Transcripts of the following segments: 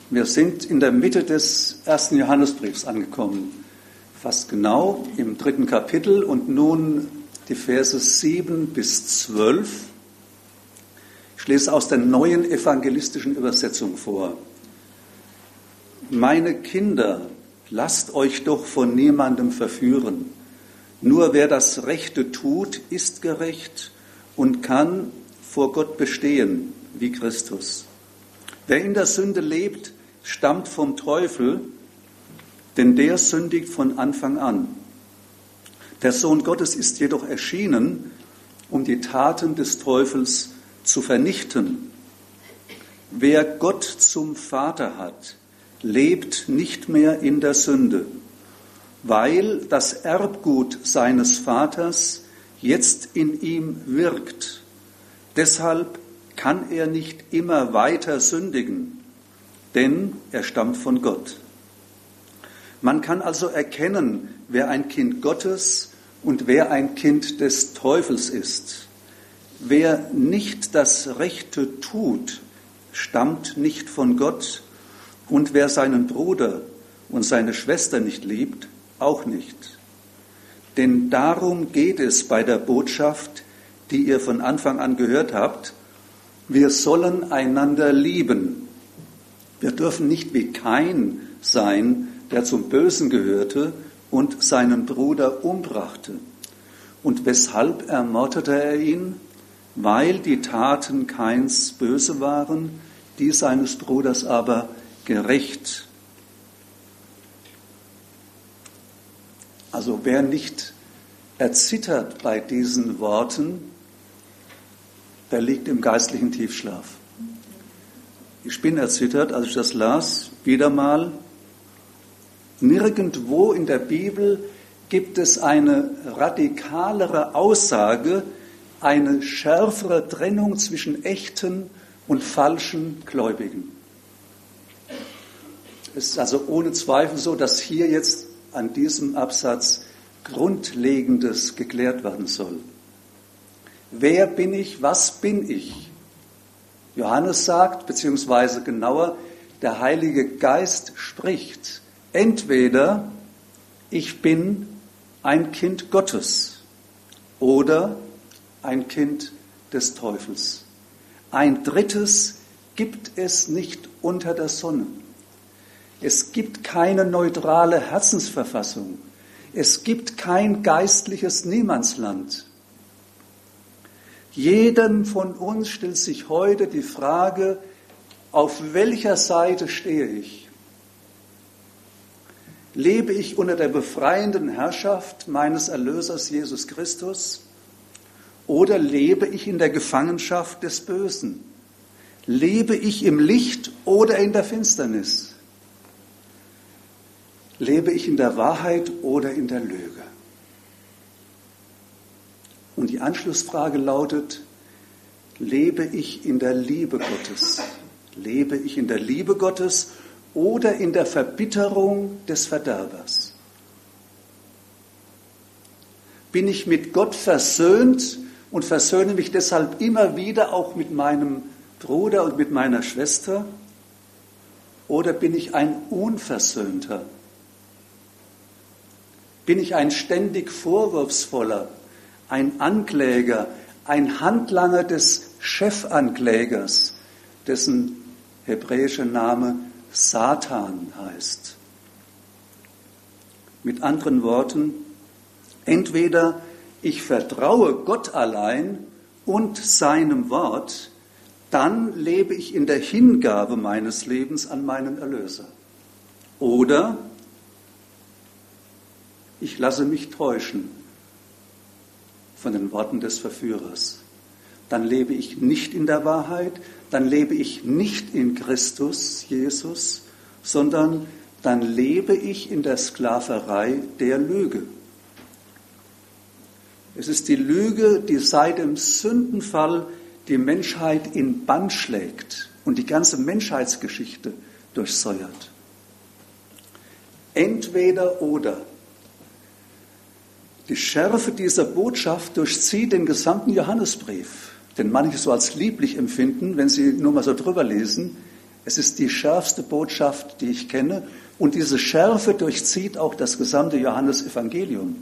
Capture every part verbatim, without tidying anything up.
Wir sind in der Mitte des ersten Johannesbriefs angekommen, fast genau im dritten Kapitel und nun die Verse sieben bis zwölf. Ich lese aus der neuen evangelistischen Übersetzung vor. Meine Kinder, lasst euch doch von niemandem verführen. Nur wer das Rechte tut, ist gerecht und kann vor Gott bestehen, wie Christus. Wer in der Sünde lebt, stammt vom Teufel, denn der sündigt von Anfang an. Der Sohn Gottes ist jedoch erschienen, um die Taten des Teufels zu vernichten. Wer Gott zum Vater hat, lebt nicht mehr in der Sünde, weil das Erbgut seines Vaters jetzt in ihm wirkt. Deshalb kann er nicht immer weiter sündigen, denn er stammt von Gott. Man kann also erkennen, wer ein Kind Gottes und wer ein Kind des Teufels ist. Wer nicht das Rechte tut, stammt nicht von Gott, und wer seinen Bruder und seine Schwester nicht liebt, auch nicht. Denn darum geht es bei der Botschaft, die ihr von Anfang an gehört habt. Wir sollen einander lieben. Wir dürfen nicht wie Kain sein, der zum Bösen gehörte und seinen Bruder umbrachte. Und weshalb ermordete er ihn? Weil die Taten Kains böse waren, die seines Bruders aber gerecht. Also wer nicht erzittert bei diesen Worten, der liegt im geistlichen Tiefschlaf. Ich bin erzittert, als ich das las, wieder mal. Nirgendwo in der Bibel gibt es eine radikalere Aussage, eine schärfere Trennung zwischen echten und falschen Gläubigen. Es ist also ohne Zweifel so, dass hier jetzt an diesem Absatz Grundlegendes geklärt werden soll. Wer bin ich, was bin ich? Johannes sagt, beziehungsweise genauer, der Heilige Geist spricht. Entweder ich bin ein Kind Gottes oder ein Kind des Teufels. Ein drittes gibt es nicht unter der Sonne. Es gibt keine neutrale Herzensverfassung. Es gibt kein geistliches Niemandsland. Jedem von uns stellt sich heute die Frage, auf welcher Seite stehe ich? Lebe ich unter der befreienden Herrschaft meines Erlösers Jesus Christus oder lebe ich in der Gefangenschaft des Bösen? Lebe ich im Licht oder in der Finsternis? Lebe ich in der Wahrheit oder in der Lüge? Und die Anschlussfrage lautet, lebe ich in der Liebe Gottes? Lebe ich in der Liebe Gottes oder in der Verbitterung des Verderbers? Bin ich mit Gott versöhnt und versöhne mich deshalb immer wieder auch mit meinem Bruder und mit meiner Schwester? Oder bin ich ein Unversöhnter? Bin ich ein ständig Vorwurfsvoller, ein Ankläger, ein Handlanger des Chefanklägers, dessen hebräischer Name Satan heißt? Mit anderen Worten, entweder ich vertraue Gott allein und seinem Wort, dann lebe ich in der Hingabe meines Lebens an meinen Erlöser. Oder ich lasse mich täuschen von den Worten des Verführers. Dann lebe ich nicht in der Wahrheit, dann lebe ich nicht in Christus, Jesus, sondern dann lebe ich in der Sklaverei der Lüge. Es ist die Lüge, die seit dem Sündenfall die Menschheit in Bann schlägt und die ganze Menschheitsgeschichte durchsäuert. Entweder oder. Die Schärfe dieser Botschaft durchzieht den gesamten Johannesbrief, den manche so als lieblich empfinden, wenn sie nur mal so drüber lesen. Es ist die schärfste Botschaft, die ich kenne. Und diese Schärfe durchzieht auch das gesamte Johannesevangelium.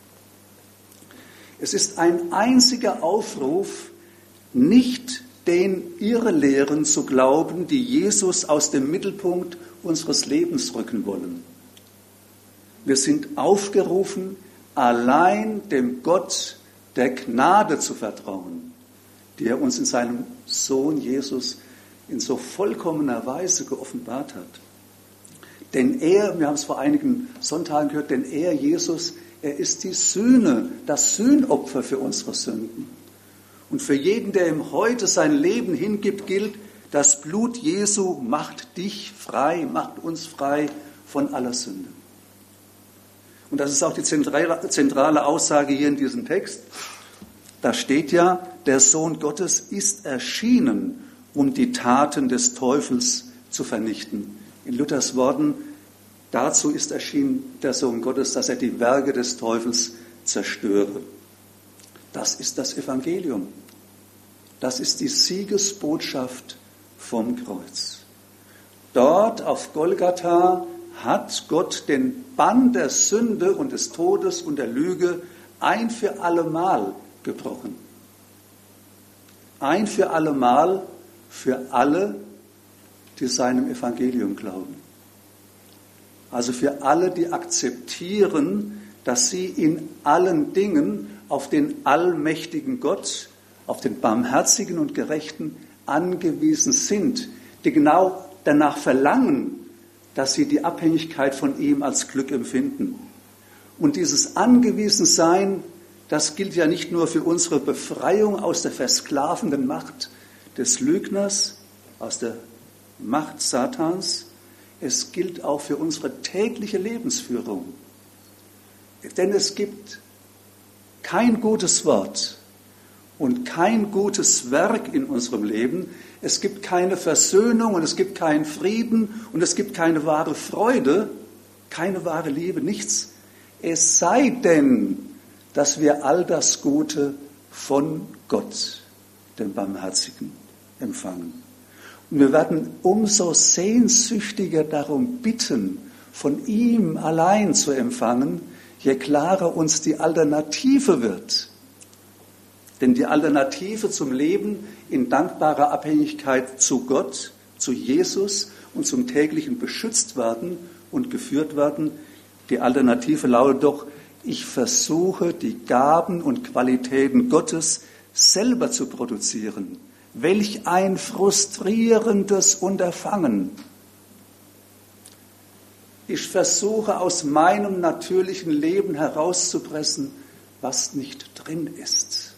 Es ist ein einziger Aufruf, nicht den Irrlehren zu glauben, die Jesus aus dem Mittelpunkt unseres Lebens rücken wollen. Wir sind aufgerufen, allein dem Gott der Gnade zu vertrauen, die er uns in seinem Sohn Jesus in so vollkommener Weise geoffenbart hat. Denn er, wir haben es vor einigen Sonntagen gehört, denn er, Jesus, er ist die Sühne, das Sühnopfer für unsere Sünden. Und für jeden, der ihm heute sein Leben hingibt, gilt, das Blut Jesu macht dich frei, macht uns frei von aller Sünde. Und das ist auch die zentrale Aussage hier in diesem Text. Da steht ja, der Sohn Gottes ist erschienen, um die Taten des Teufels zu vernichten. In Luthers Worten, dazu ist erschienen der Sohn Gottes, dass er die Werke des Teufels zerstöre. Das ist das Evangelium. Das ist die Siegesbotschaft vom Kreuz. Dort auf Golgatha hat Gott den Bann der Sünde und des Todes und der Lüge ein für allemal gebrochen. Ein für allemal für alle, die seinem Evangelium glauben. Also für alle, die akzeptieren, dass sie in allen Dingen auf den allmächtigen Gott, auf den Barmherzigen und Gerechten angewiesen sind, die genau danach verlangen, dass sie die Abhängigkeit von ihm als Glück empfinden. Und dieses Angewiesensein, das gilt ja nicht nur für unsere Befreiung aus der versklavenden Macht des Lügners, aus der Macht Satans, es gilt auch für unsere tägliche Lebensführung. Denn es gibt kein gutes Wort und kein gutes Werk in unserem Leben. Es gibt keine Versöhnung und es gibt keinen Frieden und es gibt keine wahre Freude, keine wahre Liebe, nichts. Es sei denn, dass wir all das Gute von Gott, dem Barmherzigen, empfangen. Und wir werden umso sehnsüchtiger darum bitten, von ihm allein zu empfangen, je klarer uns die Alternative wird. Denn die Alternative zum Leben in dankbarer Abhängigkeit zu Gott, zu Jesus und zum täglichen beschützt werden und geführt werden, die Alternative lautet doch, ich versuche die Gaben und Qualitäten Gottes selber zu produzieren. Welch ein frustrierendes Unterfangen. Ich versuche aus meinem natürlichen Leben herauszupressen, was nicht drin ist.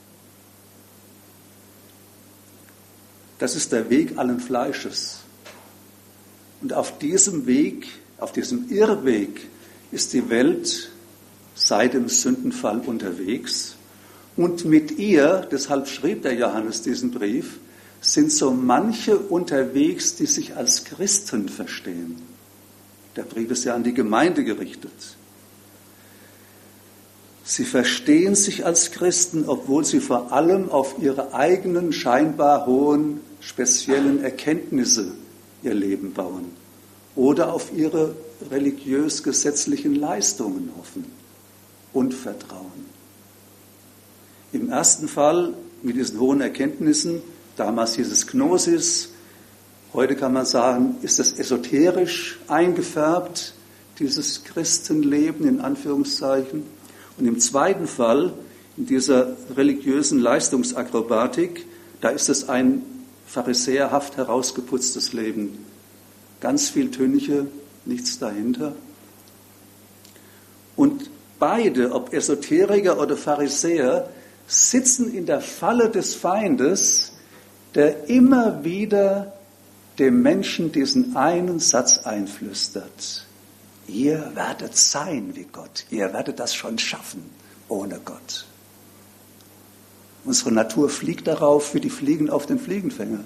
Das ist der Weg allen Fleisches. Und auf diesem Weg, auf diesem Irrweg ist die Welt seit dem Sündenfall unterwegs. Und mit ihr, deshalb schrieb der Johannes diesen Brief, sind so manche unterwegs, die sich als Christen verstehen. Der Brief ist ja an die Gemeinde gerichtet. Sie verstehen sich als Christen, obwohl sie vor allem auf ihre eigenen, scheinbar hohen, speziellen Erkenntnisse ihr Leben bauen oder auf ihre religiös-gesetzlichen Leistungen hoffen und vertrauen. Im ersten Fall mit diesen hohen Erkenntnissen, damals hieß es Gnosis, heute kann man sagen, ist das esoterisch eingefärbt, dieses Christenleben in Anführungszeichen. Und im zweiten Fall, in dieser religiösen Leistungsakrobatik, da ist es ein pharisäerhaft herausgeputztes Leben. Ganz viel Tönniche, nichts dahinter. Und beide, ob Esoteriker oder Pharisäer, sitzen in der Falle des Feindes, der immer wieder dem Menschen diesen einen Satz einflüstert. Ihr werdet sein wie Gott. Ihr werdet das schon schaffen ohne Gott. Unsere Natur fliegt darauf wie die Fliegen auf den Fliegenfänger.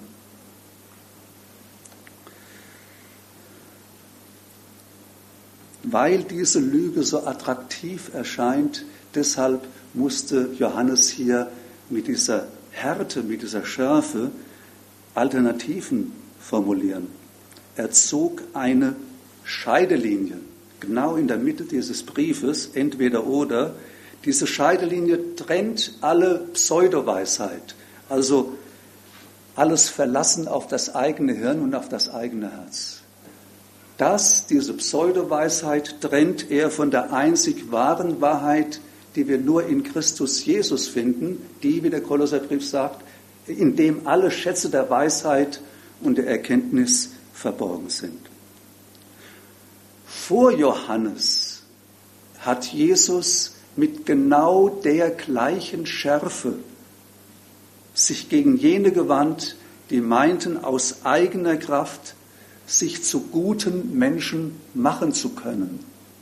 Weil diese Lüge so attraktiv erscheint, deshalb musste Johannes hier mit dieser Härte, mit dieser Schärfe Alternativen formulieren. Er zog eine Scheidelinie, genau in der Mitte dieses Briefes, entweder oder. Diese Scheidelinie trennt alle Pseudoweisheit, also alles Verlassen auf das eigene Hirn und auf das eigene Herz. Das, diese Pseudoweisheit, trennt er von der einzig wahren Wahrheit, die wir nur in Christus Jesus finden, die, wie der Kolosserbrief sagt, in dem alle Schätze der Weisheit und der Erkenntnis verborgen sind. Vor Johannes hat Jesus mit genau der gleichen Schärfe sich gegen jene gewandt, die meinten, aus eigener Kraft sich zu guten Menschen machen zu können.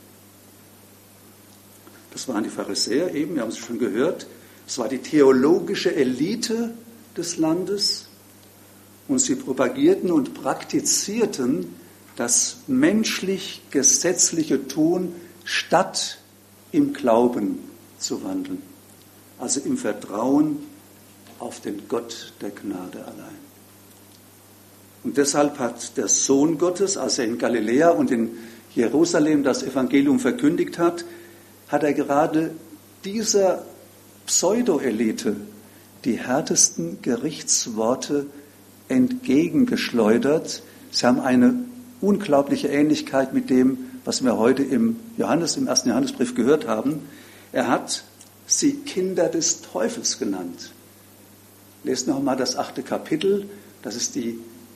Das waren die Pharisäer eben, wir haben es schon gehört. Es war die theologische Elite des Landes und sie propagierten und praktizierten das menschlich-gesetzliche Tun, statt im Glauben zu wandeln, also im Vertrauen auf den Gott der Gnade allein. Und deshalb hat der Sohn Gottes, als er in Galiläa und in Jerusalem das Evangelium verkündigt hat, hat er gerade dieser Pseudo-Elite die härtesten Gerichtsworte entgegengeschleudert. Sie haben eine unglaubliche Ähnlichkeit mit dem, was wir heute im Johannes, im ersten Johannesbrief gehört haben. Er hat sie Kinder des Teufels genannt. Lest noch mal das achte Kapitel. Das ist die,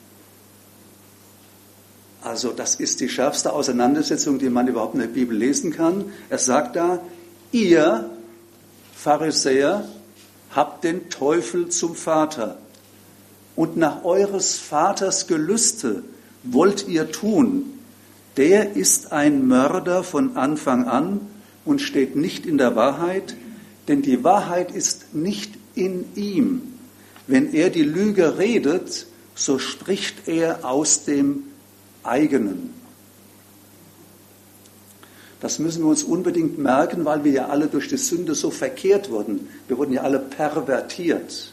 also das ist die schärfste Auseinandersetzung, die man überhaupt in der Bibel lesen kann. Er sagt da: Ihr Pharisäer habt den Teufel zum Vater und nach eures Vaters Gelüste wollt ihr tun. Der ist ein Mörder von Anfang an und steht nicht in der Wahrheit, denn die Wahrheit ist nicht in ihm. Wenn er die Lüge redet, so spricht er aus dem eigenen. Das müssen wir uns unbedingt merken, weil wir ja alle durch die Sünde so verkehrt wurden. Wir wurden ja alle pervertiert.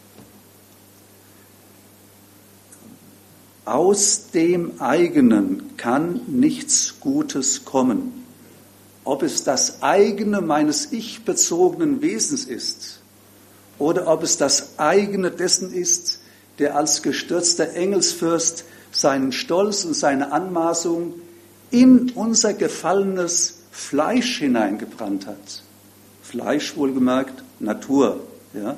Aus dem eigenen kann nichts Gutes kommen. Ob es das eigene meines ich-bezogenen Wesens ist oder ob es das eigene dessen ist, der als gestürzter Engelsfürst seinen Stolz und seine Anmaßung in unser gefallenes Fleisch hineingebrannt hat. Fleisch, wohlgemerkt, Natur. Ja?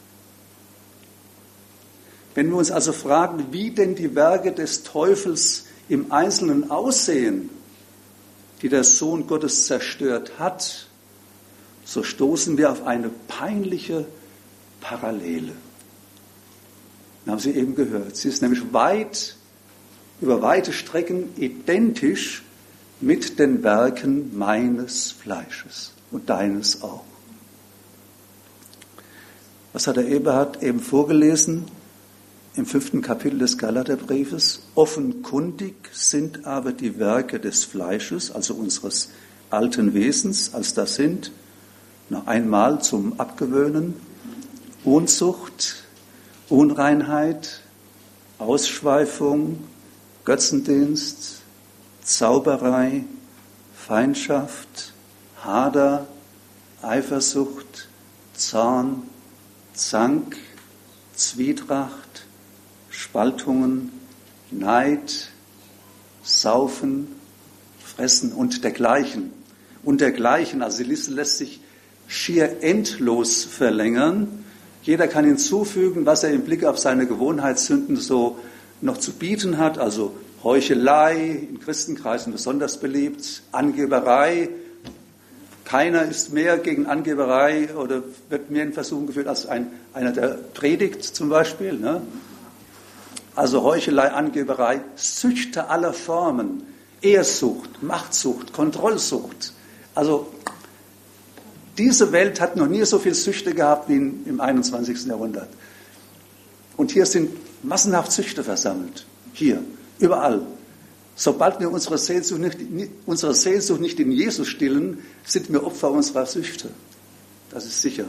Wenn wir uns also fragen, wie denn die Werke des Teufels im Einzelnen aussehen, die der Sohn Gottes zerstört hat, so stoßen wir auf eine peinliche Parallele. Wir haben sie eben gehört. Sie ist nämlich weit, über weite Strecken identisch mit den Werken meines Fleisches und deines auch. Was hat der Eberhard eben vorgelesen im fünften Kapitel des Galaterbriefes? Offenkundig sind aber die Werke des Fleisches, also unseres alten Wesens, als das sind, noch einmal zum Abgewöhnen: Unzucht, Unreinheit, Ausschweifung, Götzendienst, Zauberei, Feindschaft, Hader, Eifersucht, Zorn, Zank, Zwietracht, Spaltungen, Neid, Saufen, Fressen und dergleichen. Und dergleichen, also die Liste lässt sich schier endlos verlängern. Jeder kann hinzufügen, was er im Blick auf seine Gewohnheitssünden so noch zu bieten hat, also Heuchelei, in Christenkreisen besonders beliebt, Angeberei. Keiner ist mehr gegen Angeberei oder wird mehr in Versuchung geführt als ein, einer, der predigt zum Beispiel. Ne? Also Heuchelei, Angeberei, Süchte aller Formen, Ehrsucht, Machtsucht, Kontrollsucht. Also diese Welt hat noch nie so viele Süchte gehabt wie im einundzwanzigsten Jahrhundert. Und hier sind massenhaft Süchte versammelt. Hier, überall. Sobald wir unsere Sehnsucht nicht, unsere Sehnsucht nicht in Jesus stillen, sind wir Opfer unserer Süchte. Das ist sicher.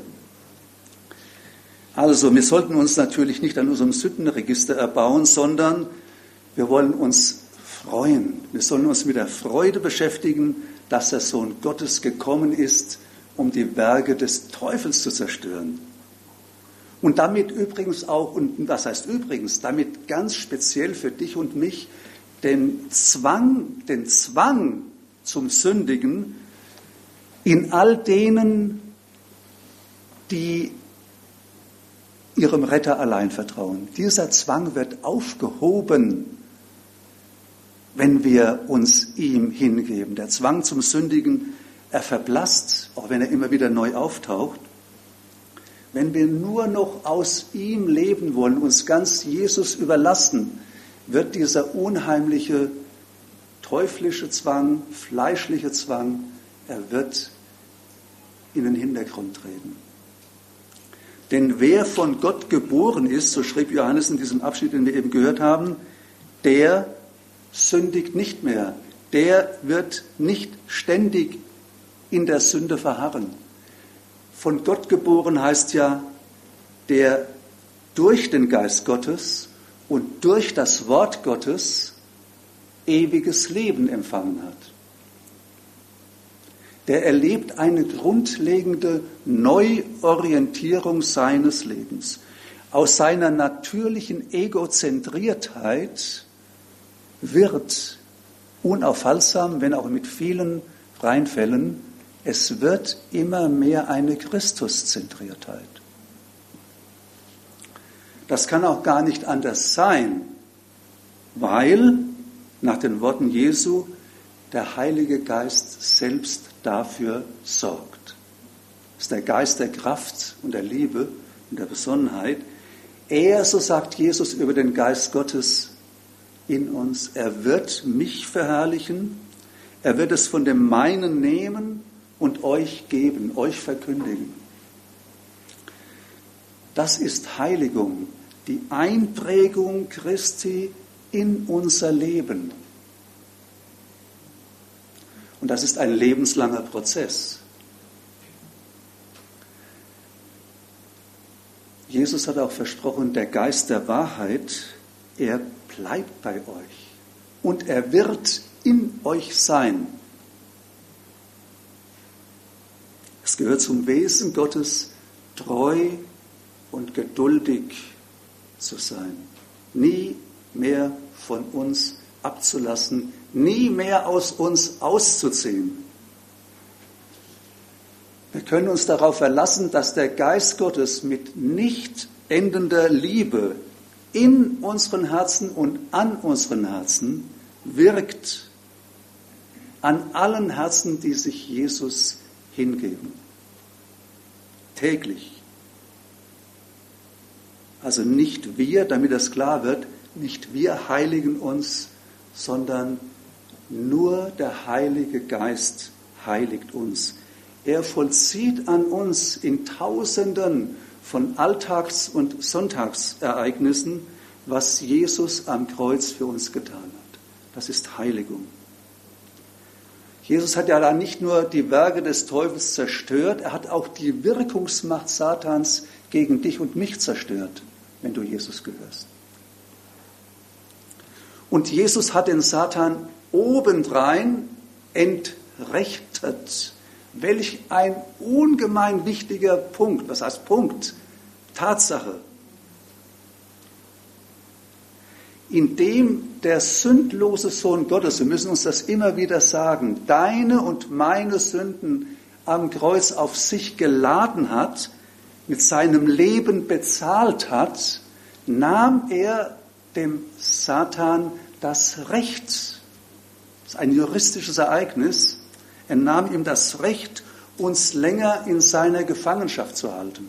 Also, wir sollten uns natürlich nicht an unserem Sündenregister erbauen, sondern Wir wollen uns freuen. Wir sollen uns mit der Freude beschäftigen, dass der Sohn Gottes gekommen ist, um die Werke des Teufels zu zerstören. Und damit übrigens auch, und das heißt übrigens, damit ganz speziell für dich und mich, den Zwang, den Zwang zum Sündigen in all denen, die ihrem Retter allein vertrauen. Dieser Zwang wird aufgehoben, wenn wir uns ihm hingeben. Der Zwang zum Sündigen, er verblasst, auch wenn er immer wieder neu auftaucht. Wenn wir nur noch aus ihm leben wollen, uns ganz Jesus überlassen, wird dieser unheimliche teuflische Zwang, fleischliche Zwang, er wird in den Hintergrund treten. Denn wer von Gott geboren ist, so schrieb Johannes in diesem Abschnitt, den wir eben gehört haben, der sündigt nicht mehr. Der wird nicht ständig in der Sünde verharren. Von Gott geboren heißt ja, der durch den Geist Gottes und durch das Wort Gottes ewiges Leben empfangen hat. Der erlebt eine grundlegende Neuorientierung seines Lebens. Aus seiner natürlichen Egozentriertheit wird unaufhaltsam, wenn auch mit vielen Reinfällen, es wird immer mehr eine Christuszentriertheit. Das kann auch gar nicht anders sein, weil nach den Worten Jesu der Heilige Geist selbst dafür sorgt. Das ist der Geist der Kraft und der Liebe und der Besonnenheit. Er, so sagt Jesus über den Geist Gottes in uns, er wird mich verherrlichen, er wird es von dem Meinen nehmen und euch geben, euch verkündigen. Das ist Heiligung, die Einprägung Christi in unser Leben. Und das ist ein lebenslanger Prozess. Jesus hat auch versprochen, der Geist der Wahrheit, er bleibt bei euch und er wird in euch sein. Es gehört zum Wesen Gottes, treu und geduldig zu sein, nie mehr von uns abzulassen, nie mehr aus uns auszuziehen. Wir können uns darauf verlassen, dass der Geist Gottes mit nicht endender Liebe in unseren Herzen und an unseren Herzen wirkt, an allen Herzen, die sich Jesus hingeben. Täglich. Also nicht wir, damit das klar wird, nicht wir heiligen uns, sondern nur der Heilige Geist heiligt uns. Er vollzieht an uns in Tausenden von Alltags- und Sonntagsereignissen, was Jesus am Kreuz für uns getan hat. Das ist Heiligung. Jesus hat ja da nicht nur die Werke des Teufels zerstört, er hat auch die Wirkungsmacht Satans gegen dich und mich zerstört, wenn du Jesus gehörst. Und Jesus hat den Satan obendrein entrechtet. Welch ein ungemein wichtiger Punkt. Was heißt Punkt? Tatsache. Indem der sündlose Sohn Gottes, wir müssen uns das immer wieder sagen, deine und meine Sünden am Kreuz auf sich geladen hat, mit seinem Leben bezahlt hat, nahm er dem Satan das Recht. Das ist ein juristisches Ereignis. Er nahm ihm das Recht, uns länger in seiner Gefangenschaft zu halten.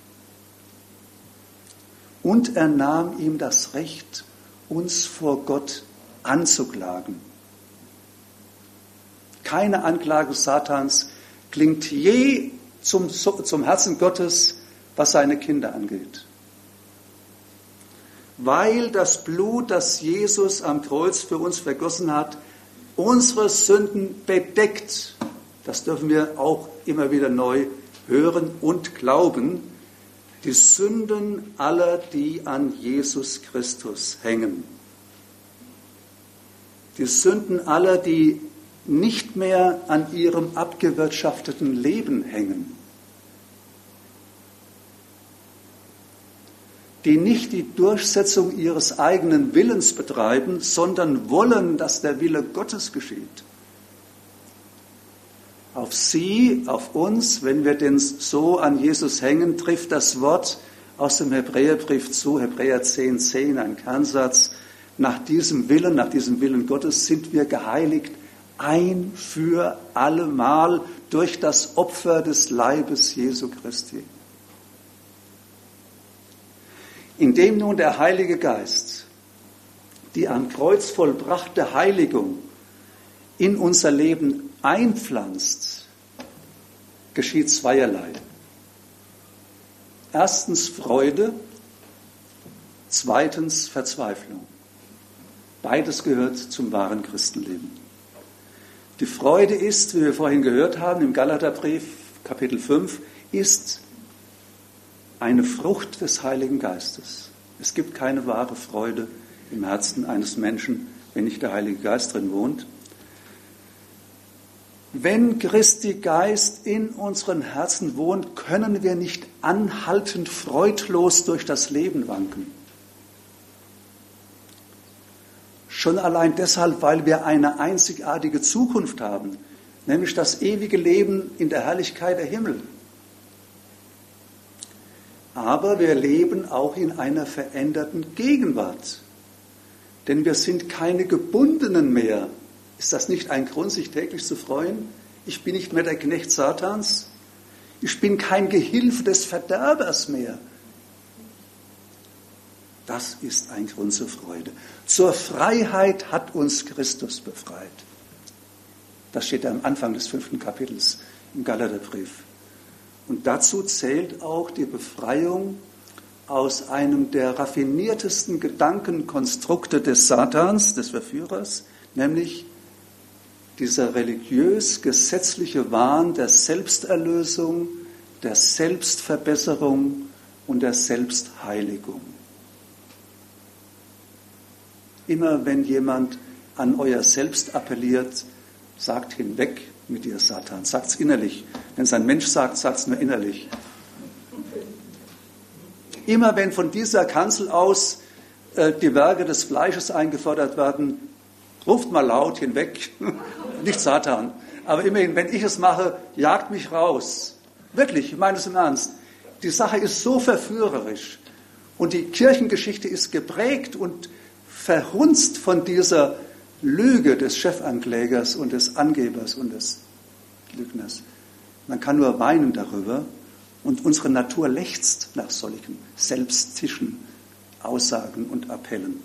Und er nahm ihm das Recht, uns vor Gott anzuklagen. Keine Anklage Satans klingt je zum, zum Herzen Gottes, was seine Kinder angeht. Weil das Blut, das Jesus am Kreuz für uns vergossen hat, unsere Sünden bedeckt. Das dürfen wir auch immer wieder neu hören und glauben. Die Sünden aller, die an Jesus Christus hängen. die Sünden aller, die nicht mehr an ihrem abgewirtschafteten Leben hängen, die nicht die Durchsetzung ihres eigenen Willens betreiben, sondern wollen, dass der Wille Gottes geschieht. Auf sie, auf uns, wenn wir denn so an Jesus hängen, trifft das Wort aus dem Hebräerbrief zu, Hebräer zehn, zehn, ein Kernsatz. Nach diesem Willen, nach diesem Willen Gottes sind wir geheiligt ein für allemal durch das Opfer des Leibes Jesu Christi. Indem nun der Heilige Geist die am Kreuz vollbrachte Heiligung in unser Leben einpflanzt, geschieht zweierlei. Erstens Freude, zweitens Verzweiflung. Beides gehört zum wahren Christenleben. Die Freude ist, wie wir vorhin gehört haben, im Galaterbrief, Kapitel fünf, ist eine Frucht des Heiligen Geistes. Es gibt keine wahre Freude im Herzen eines Menschen, wenn nicht der Heilige Geist drin wohnt. Wenn Christi Geist in unseren Herzen wohnt, können wir nicht anhaltend freudlos durch das Leben wanken. Schon allein deshalb, weil wir eine einzigartige Zukunft haben, nämlich das ewige Leben in der Herrlichkeit der Himmel. Aber wir leben auch in einer veränderten Gegenwart. Denn wir sind keine Gebundenen mehr. Ist das nicht ein Grund, sich täglich zu freuen? Ich bin nicht mehr der Knecht Satans. Ich bin kein Gehilfe des Verderbers mehr. Das ist ein Grund zur Freude. Zur Freiheit hat uns Christus befreit. Das steht am Anfang des fünften Kapitels im Galaterbrief. Und dazu zählt auch die Befreiung aus einem der raffiniertesten Gedankenkonstrukte des Satans, des Verführers, nämlich dieser religiös-gesetzliche Wahn der Selbsterlösung, der Selbstverbesserung und der Selbstheiligung. Immer wenn jemand an euer Selbst appelliert, sagt hinweg mit dir, Satan. Sagt es innerlich. Wenn es ein Mensch sagt, sagt es nur innerlich. Immer wenn von dieser Kanzel aus äh, die Werke des Fleisches eingefordert werden, ruft mal laut hinweg. Nicht Satan. Aber immerhin, wenn ich es mache, jagt mich raus. Wirklich, ich meine es im Ernst. Die Sache ist so verführerisch. Und die Kirchengeschichte ist geprägt und verhunzt von dieser Lüge des Chefanklägers und des Angebers und des Lügners. Man kann nur weinen darüber und unsere Natur lechzt nach solchen selbsttischen Aussagen und Appellen.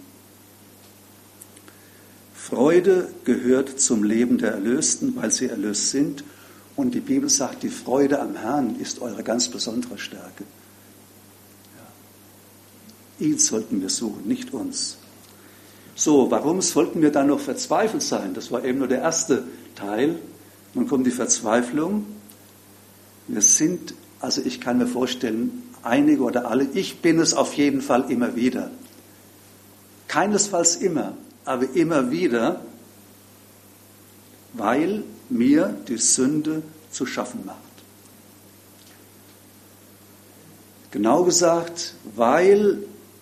Freude gehört zum Leben der Erlösten, weil sie erlöst sind. Und die Bibel sagt, die Freude am Herrn ist eure ganz besondere Stärke. Ja. Ihn sollten wir suchen, nicht uns. So, warum sollten wir dann noch verzweifelt sein? Das war eben nur der erste Teil. Nun kommt die Verzweiflung. Wir sind, also ich kann mir vorstellen, einige oder alle, ich bin es auf jeden Fall immer wieder. Keinesfalls immer, aber immer wieder, weil mir die Sünde zu schaffen macht. Genau gesagt, weil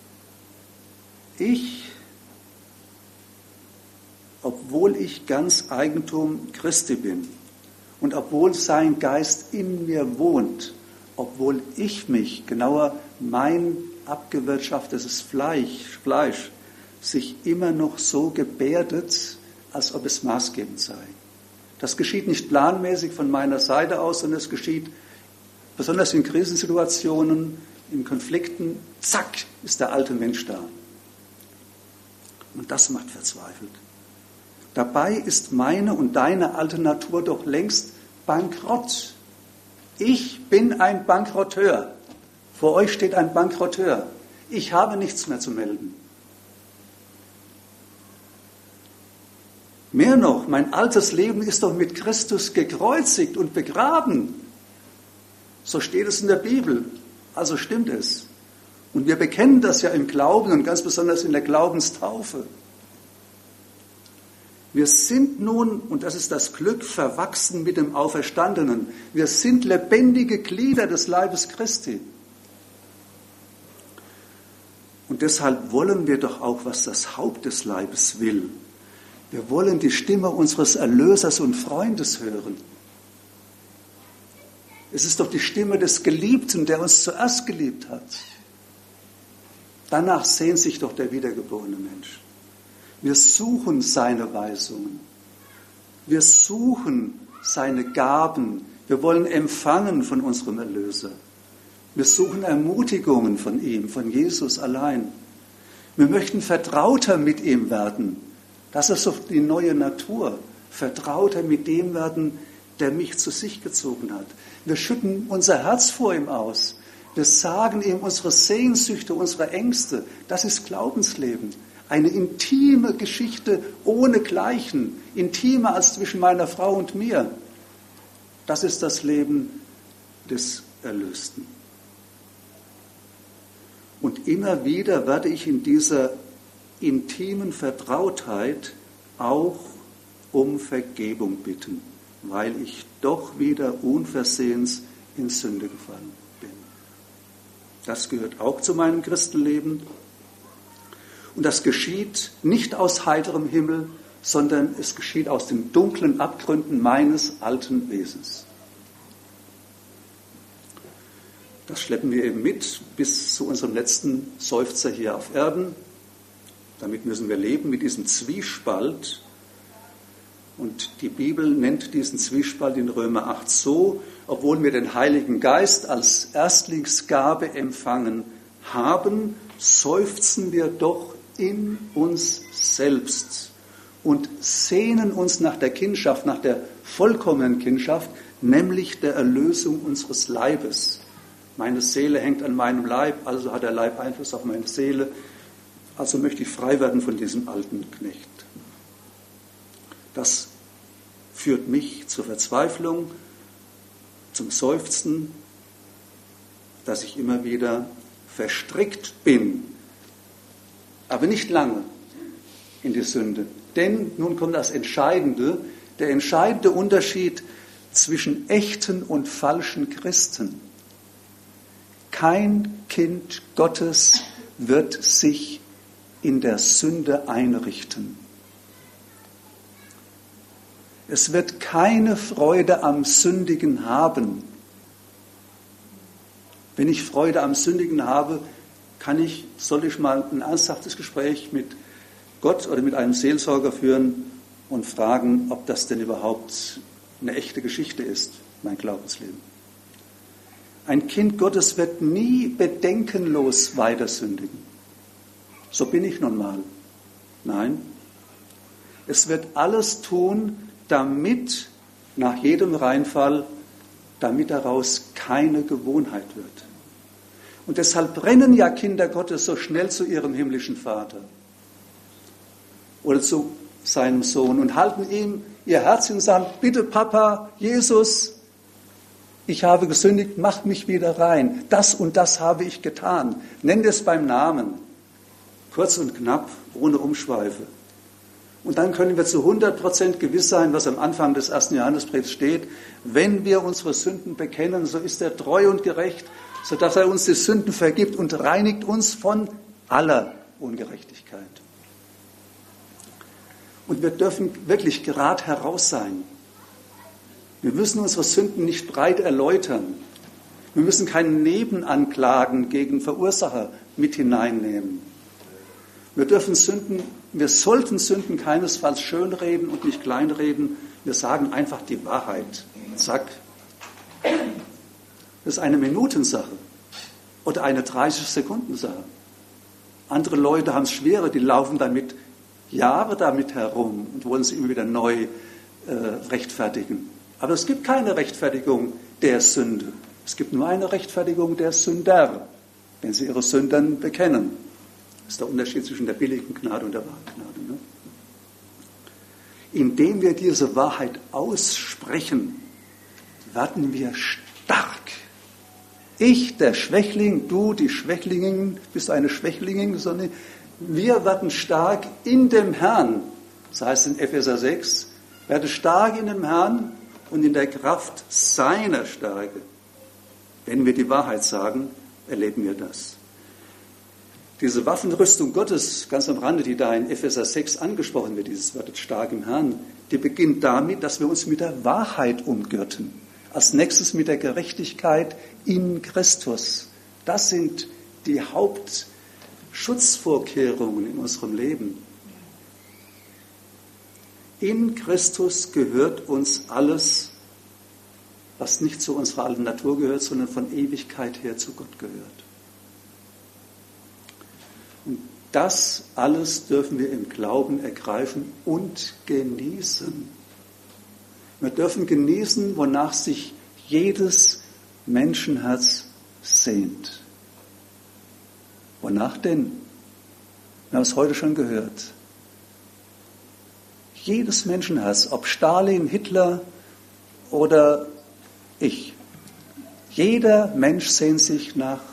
ich, obwohl ich ganz Eigentum Christi bin und obwohl sein Geist in mir wohnt, obwohl ich mich, genauer mein abgewirtschaftetes Fleisch, Fleisch sich immer noch so gebärdet, als ob es maßgebend sei. Das geschieht nicht planmäßig von meiner Seite aus, sondern es geschieht besonders in Krisensituationen, in Konflikten. Zack, ist der alte Mensch da. Und das macht verzweifelt. Dabei ist meine und deine alte Natur doch längst bankrott. Ich bin ein Bankrotteur. Vor euch steht ein Bankrotteur. Ich habe nichts mehr zu melden. Mehr noch, mein altes Leben ist doch mit Christus gekreuzigt und begraben. So steht es in der Bibel. Also stimmt es. Und wir bekennen das ja im Glauben und ganz besonders in der Glaubenstaufe. Wir sind nun, und das ist das Glück, verwachsen mit dem Auferstandenen. Wir sind lebendige Glieder des Leibes Christi. Und deshalb wollen wir doch auch, was das Haupt des Leibes will. Wir wollen die Stimme unseres Erlösers und Freundes hören. Es ist doch die Stimme des Geliebten, der uns zuerst geliebt hat. Danach sehnt sich doch der wiedergeborene Mensch. Wir suchen seine Weisungen. Wir suchen seine Gaben. Wir wollen empfangen von unserem Erlöser. Wir suchen Ermutigungen von ihm, von Jesus allein. Wir möchten vertrauter mit ihm werden. Das ist doch die neue Natur. Vertrauter mit dem werden, der mich zu sich gezogen hat. Wir schütten unser Herz vor ihm aus. Wir sagen ihm unsere Sehnsüchte, unsere Ängste. Das ist Glaubensleben. Eine intime Geschichte ohnegleichen. Intimer als zwischen meiner Frau und mir. Das ist das Leben des Erlösten. Und immer wieder werde ich in dieser intimen Vertrautheit auch um Vergebung bitten, weil ich doch wieder unversehens in Sünde gefallen bin. Das gehört auch zu meinem Christenleben. Und das geschieht nicht aus heiterem Himmel, sondern es geschieht aus den dunklen Abgründen meines alten Wesens. Das schleppen wir eben mit bis zu unserem letzten Seufzer hier auf Erden. Damit müssen wir leben mit diesem Zwiespalt. Und die Bibel nennt diesen Zwiespalt in Römer acht so: Obwohl wir den Heiligen Geist als Erstlingsgabe empfangen haben, seufzen wir doch in uns selbst und sehnen uns nach der Kindschaft, nach der vollkommenen Kindschaft, nämlich der Erlösung unseres Leibes. Meine Seele hängt an meinem Leib, also hat der Leib Einfluss auf meine Seele. Also möchte ich frei werden von diesem alten Knecht. Das führt mich zur Verzweiflung, zum Seufzen, dass ich immer wieder verstrickt bin, aber nicht lange in die Sünde. Denn nun kommt das Entscheidende, der entscheidende Unterschied zwischen echten und falschen Christen. Kein Kind Gottes wird sich in der Sünde einrichten. Es wird keine Freude am Sündigen haben. Wenn ich Freude am Sündigen habe, kann ich, soll ich mal ein ernsthaftes Gespräch mit Gott oder mit einem Seelsorger führen und fragen, ob das denn überhaupt eine echte Geschichte ist, mein Glaubensleben. Ein Kind Gottes wird nie bedenkenlos weiter sündigen. So bin ich nun mal. Nein, es wird alles tun, damit nach jedem Reinfall, damit daraus keine Gewohnheit wird. Und deshalb rennen ja Kinder Gottes so schnell zu ihrem himmlischen Vater oder zu seinem Sohn und halten ihm ihr Herz in Sand. Bitte Papa, Jesus, ich habe gesündigt, mach mich wieder rein. Das und das habe ich getan. Nenn es beim Namen. Kurz und knapp, ohne Umschweife. Und dann können wir zu hundert Prozent gewiss sein, was am Anfang des ersten Johannesbriefs steht. Wenn wir unsere Sünden bekennen, so ist er treu und gerecht, sodass er uns die Sünden vergibt und reinigt uns von aller Ungerechtigkeit. Und wir dürfen wirklich gerad heraus sein. Wir müssen unsere Sünden nicht breit erläutern. Wir müssen keine Nebenanklagen gegen Verursacher mit hineinnehmen. Wir dürfen Sünden, wir sollten Sünden keinesfalls schönreden und nicht kleinreden. Wir sagen einfach die Wahrheit. Zack. Das ist eine Minutensache oder eine dreißig-Sekunden-Sache. Andere Leute haben es schwerer, die laufen damit Jahre damit herum und wollen sie immer wieder neu äh, rechtfertigen. Aber es gibt keine Rechtfertigung der Sünde. Es gibt nur eine Rechtfertigung der Sünder, wenn sie ihre Sünden bekennen. Das ist der Unterschied zwischen der billigen Gnade und der wahren Gnade. Ne? Indem wir diese Wahrheit aussprechen, werden wir stark. Ich, der Schwächling, du, die Schwächlingin, bist eine Schwächlingin, sondern wir werden stark in dem Herrn. Das heißt in Epheser sechs, werde stark in dem Herrn und in der Kraft seiner Stärke. Wenn wir die Wahrheit sagen, erleben wir das. Diese Waffenrüstung Gottes, ganz am Rande, die da in Epheser sechs angesprochen wird, dieses Wort stark im Herrn, die beginnt damit, dass wir uns mit der Wahrheit umgürten. Als nächstes mit der Gerechtigkeit in Christus. Das sind die Hauptschutzvorkehrungen in unserem Leben. In Christus gehört uns alles, was nicht zu unserer alten Natur gehört, sondern von Ewigkeit her zu Gott gehört. Und das alles dürfen wir im Glauben ergreifen und genießen. Wir dürfen genießen, wonach sich jedes Menschenherz sehnt. Wonach denn? Wir haben es heute schon gehört. Jedes Menschenherz, ob Stalin, Hitler oder ich, jeder Mensch sehnt sich nach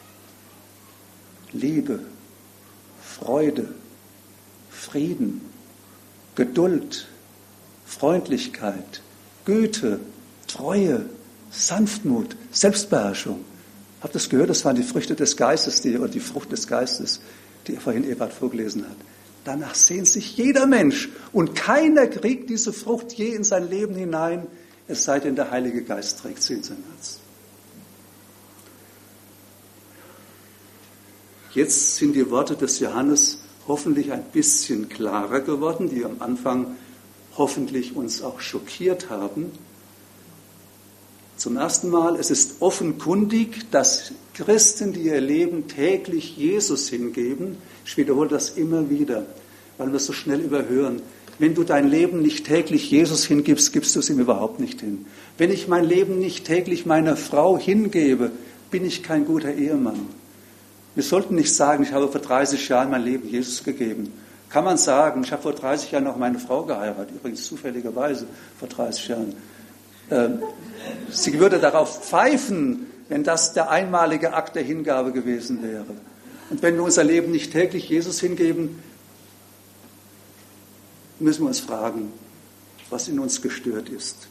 Liebe, Freude, Frieden, Geduld, Freundlichkeit, Güte, Treue, Sanftmut, Selbstbeherrschung. Habt ihr das gehört? Das waren die Früchte des Geistes, die, oder die Frucht des Geistes, die vorhin Ebert vorgelesen hat. Danach sehnt sich jeder Mensch und keiner kriegt diese Frucht je in sein Leben hinein, es sei denn, der Heilige Geist trägt sie in sein Herz. Jetzt sind die Worte des Johannes hoffentlich ein bisschen klarer geworden, die am Anfang hoffentlich uns auch schockiert haben. Zum ersten Mal, es ist offenkundig, dass Christen, die ihr Leben täglich Jesus hingeben, ich wiederhole das immer wieder, weil wir es so schnell überhören, wenn du dein Leben nicht täglich Jesus hingibst, gibst du es ihm überhaupt nicht hin. Wenn ich mein Leben nicht täglich meiner Frau hingebe, bin ich kein guter Ehemann. Wir sollten nicht sagen, ich habe vor dreißig Jahren mein Leben Jesus gegeben. Kann man sagen, ich habe vor dreißig Jahren auch meine Frau geheiratet, übrigens zufälligerweise vor dreißig Jahren. Ähm, sie würde darauf pfeifen, wenn das der einmalige Akt der Hingabe gewesen wäre. Und wenn wir unser Leben nicht täglich Jesus hingeben, müssen wir uns fragen, was in uns gestört ist.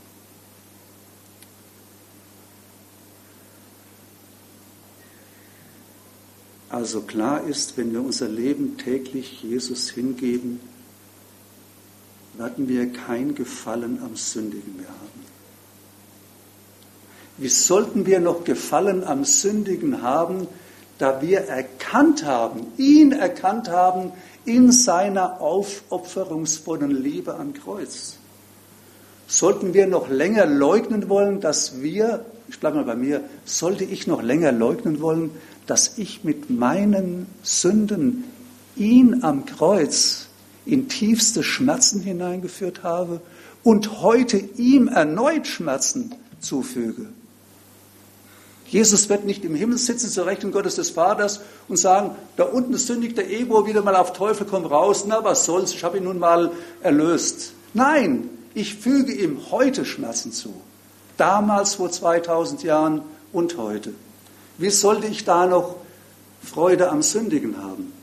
Also klar ist, wenn wir unser Leben täglich Jesus hingeben, werden wir kein Gefallen am Sündigen mehr haben. Wie sollten wir noch Gefallen am Sündigen haben, da wir erkannt haben, ihn erkannt haben in seiner aufopferungsvollen Liebe am Kreuz? Sollten wir noch länger leugnen wollen, dass wir, ich bleibe mal bei mir, sollte ich noch länger leugnen wollen, dass ich mit meinen Sünden ihn am Kreuz in tiefste Schmerzen hineingeführt habe und heute ihm erneut Schmerzen zufüge? Jesus wird nicht im Himmel sitzen zur Rechten Gottes des Vaters und sagen, da unten sündigt der Ego wieder mal auf Teufel, komm raus, na was soll's, ich habe ihn nun mal erlöst. Nein, ich füge ihm heute Schmerzen zu. Damals vor zweitausend Jahren und heute. Wie sollte ich da noch Freude am Sündigen haben?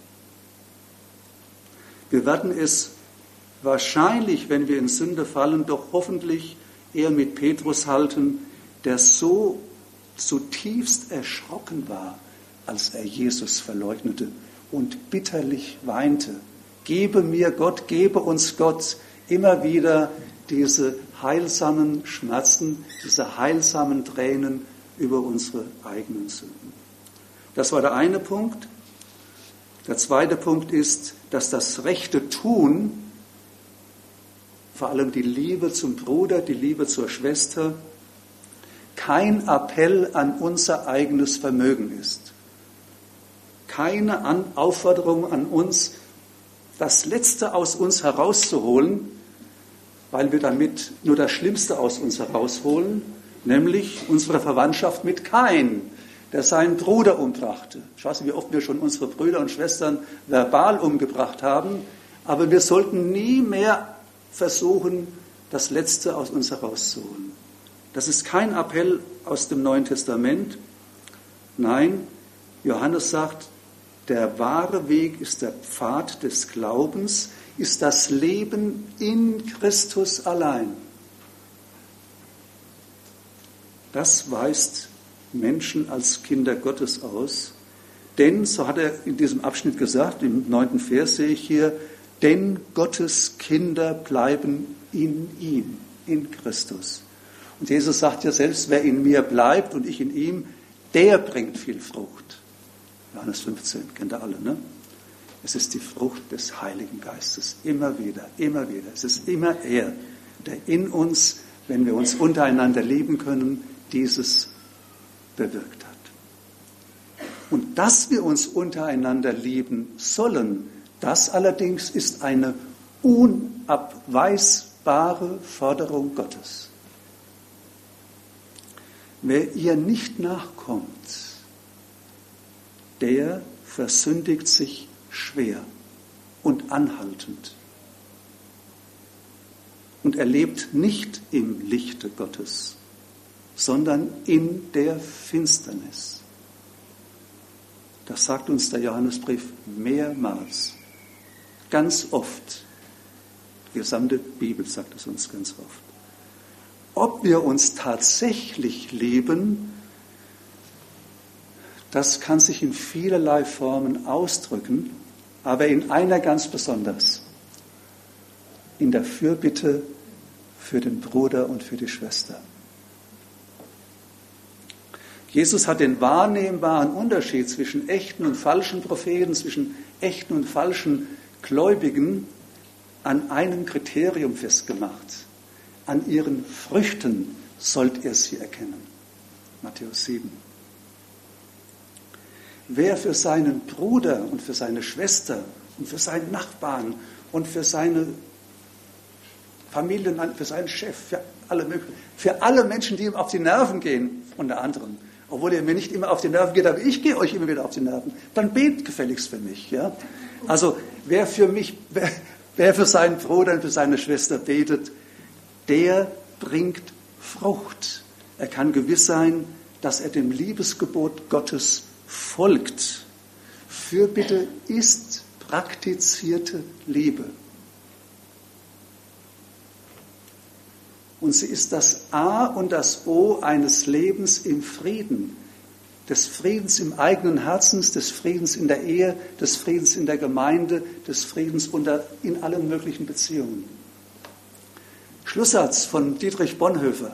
Wir werden es wahrscheinlich, wenn wir in Sünde fallen, doch hoffentlich eher mit Petrus halten, der so zutiefst erschrocken war, als er Jesus verleugnete und bitterlich weinte. Gebe mir Gott, gebe uns Gott immer wieder diese heilsamen Schmerzen, diese heilsamen Tränen über unsere eigenen Sünden. Das war der eine Punkt. Der zweite Punkt ist, dass das rechte Tun, vor allem die Liebe zum Bruder, die Liebe zur Schwester, kein Appell an unser eigenes Vermögen ist. Keine an Aufforderung an uns, das Letzte aus uns herauszuholen, weil wir damit nur das Schlimmste aus uns herausholen, nämlich unsere Verwandtschaft mit Kain, der seinen Bruder umbrachte. Ich weiß nicht, wie oft wir schon unsere Brüder und Schwestern verbal umgebracht haben, aber wir sollten nie mehr versuchen, das Letzte aus uns herauszuholen. Das ist kein Appell aus dem Neuen Testament. Nein, Johannes sagt, der wahre Weg ist der Pfad des Glaubens, ist das Leben in Christus allein. Das weist Menschen als Kinder Gottes aus. Denn, so hat er in diesem Abschnitt gesagt, im neunten Vers sehe ich hier, denn Gottes Kinder bleiben in ihm, in Christus. Und Jesus sagt ja selbst, wer in mir bleibt und ich in ihm, der bringt viel Frucht. Johannes fünfzehn, kennt ihr alle, ne? Es ist die Frucht des Heiligen Geistes, immer wieder, immer wieder. Es ist immer er, der in uns, wenn wir uns untereinander lieben können, dieses bewirkt hat. Und dass wir uns untereinander lieben sollen, das allerdings ist eine unabweisbare Forderung Gottes. Wer ihr nicht nachkommt, der versündigt sich schwer und anhaltend und er lebt nicht im Lichte Gottes, sondern in der Finsternis. Das sagt uns der Johannesbrief mehrmals, ganz oft. Die gesamte Bibel sagt es uns ganz oft. Ob wir uns tatsächlich lieben, das kann sich in vielerlei Formen ausdrücken, aber in einer ganz besonders, in der Fürbitte für den Bruder und für die Schwester. Jesus hat den wahrnehmbaren Unterschied zwischen echten und falschen Propheten, zwischen echten und falschen Gläubigen an einem Kriterium festgemacht. An ihren Früchten sollt ihr sie erkennen. Matthäus sieben. Wer für seinen Bruder und für seine Schwester und für seinen Nachbarn und für seine Familie, für seinen Chef, für alle, für alle Menschen, die ihm auf die Nerven gehen, unter anderem, obwohl ihr mir nicht immer auf die Nerven geht, aber ich gehe euch immer wieder auf die Nerven, dann betet gefälligst für mich. Ja? Also wer für mich, wer, wer für seinen Bruder und für seine Schwester betet, der bringt Frucht. Er kann gewiss sein, dass er dem Liebesgebot Gottes folgt. Fürbitte ist praktizierte Liebe. Und sie ist das A und das O eines Lebens im Frieden. Des Friedens im eigenen Herzen, des Friedens in der Ehe, des Friedens in der Gemeinde, des Friedens unter, in allen möglichen Beziehungen. Schlusssatz von Dietrich Bonhoeffer.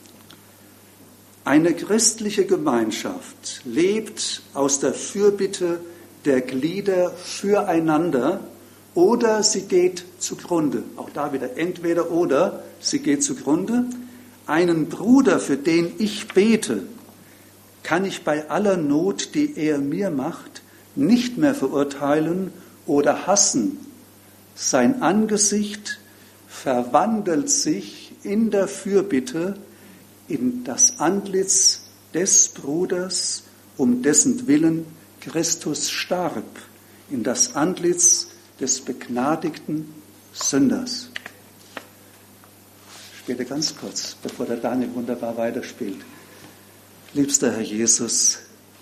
Eine christliche Gemeinschaft lebt aus der Fürbitte der Glieder füreinander oder sie geht zugrunde. Auch da wieder entweder oder, sie geht zugrunde. Einen Bruder, für den ich bete, kann ich bei aller Not, die er mir macht, nicht mehr verurteilen oder hassen. Sein Angesicht verwandelt sich in der Fürbitte in das Antlitz des Bruders, um dessen Willen Christus starb, in das Antlitz des begnadigten Sünders. Später ganz kurz, bevor der Daniel wunderbar weiterspielt. Liebster Herr Jesus,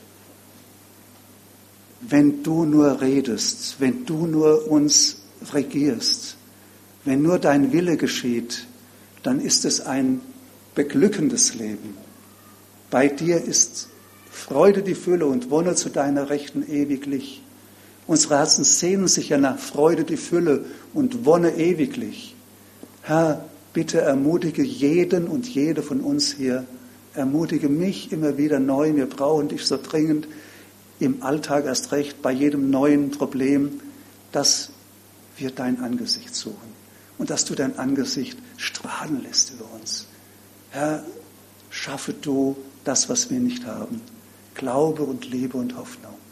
wenn du nur redest, wenn du nur uns regierst, wenn nur dein Wille geschieht, dann ist es ein beglückendes Leben. Bei dir ist Freude die Fülle und Wonne zu deiner Rechten ewiglich. Unsere Herzen sehnen sich ja nach Freude die Fülle und Wonne ewiglich. Herr, bitte ermutige jeden und jede von uns hier. Ermutige mich immer wieder neu. Wir brauchen dich so dringend im Alltag erst recht, bei jedem neuen Problem, dass wir dein Angesicht suchen und dass du dein Angesicht strahlen lässt über uns. Herr, schaffe du das, was wir nicht haben. Glaube und Liebe und Hoffnung.